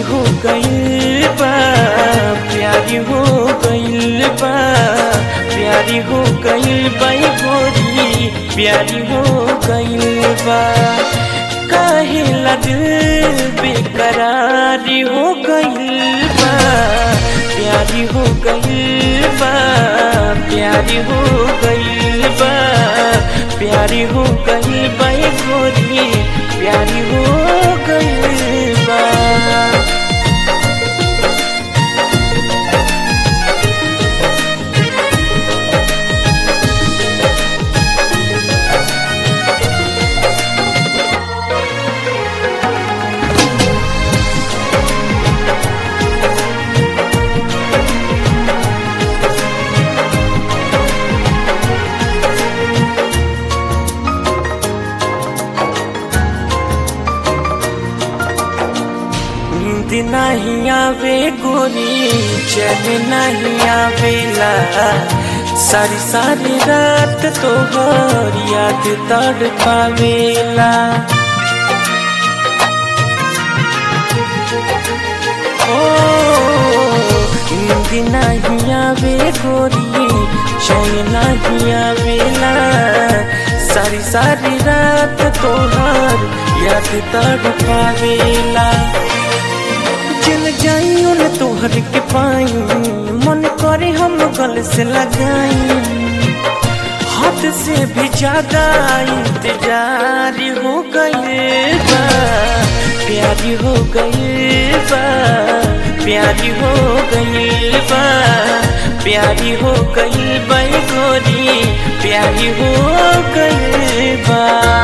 हो गइल बा, प्यारी हो गइल बा, प्यारी हो गइल बा गोरी, प्यारी हो गइल बा। काहेला दिल बेकरारी हो गइल बा, प्यारी हो गइल बा, प्यारी हो गइल बा, प्यारी हो गइल बा गोरी, प्यारी हो गइल बा। नींद नहीं आवे गोरी, चैन नहीं आवेला, सारी सारी रात तोहर याद तड़ पावेला। ओ नींद नहीं आवे गोरी, चैन नहीं आवेला, सारी सारी रात तोहर याद तड़ पावेला। चल जाई उन तोहर के पाई, मन करे हम गल से लगाई, हाथ से भी ज्यादा इंतजार हो गइल बा, प्यारी हो गइल बा, प्यारी हो गइल बा, प्यारी हो गइल बा गोरी, प्यारी हो गइल बा।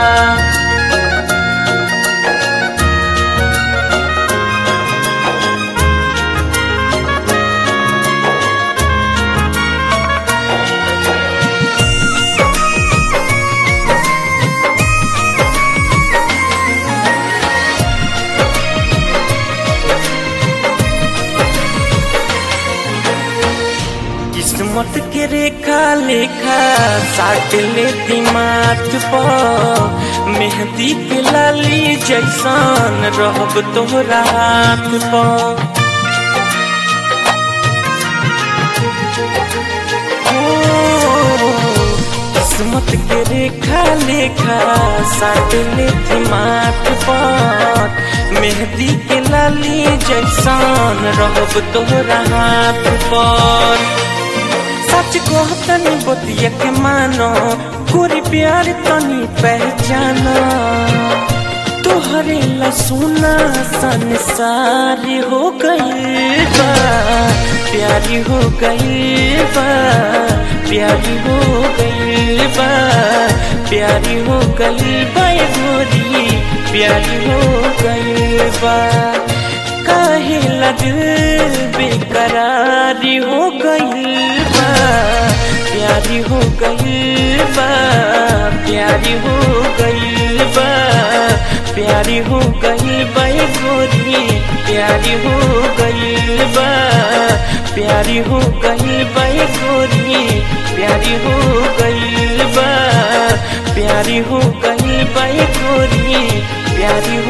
किस्मत के रेखा लेखा साट लेती माथ पर, मेहंदी के लाली जैसन रहब तोहरा हाथ पर। किस्मत के रेखा लेखा साट लेती माथ पर, मेहंदी के लाली जैसन रहब तोहरा हाथ पर। सच को तनी बतिया के मानो, गोरी प्यार तनी पहचानो, तोहरे ला सुना संसार हो गइल बा, प्यारी हो गइल बा, प्यारी हो गइल बा, प्यारी हो गइल बा गोरी, प्यारी हो गइल बा। काहेला दिल बेकरारी हो गइल बा, प्यारी हो गइल बा, प्यारी हो गइल बा, प्यारी हो गइल बा गोरी, प्यारी हो गइल बा, प्यारी हो गइल बा गोरी, प्यारी हो गइल बा, प्यारी हो गइल बा गोरी, प्यारी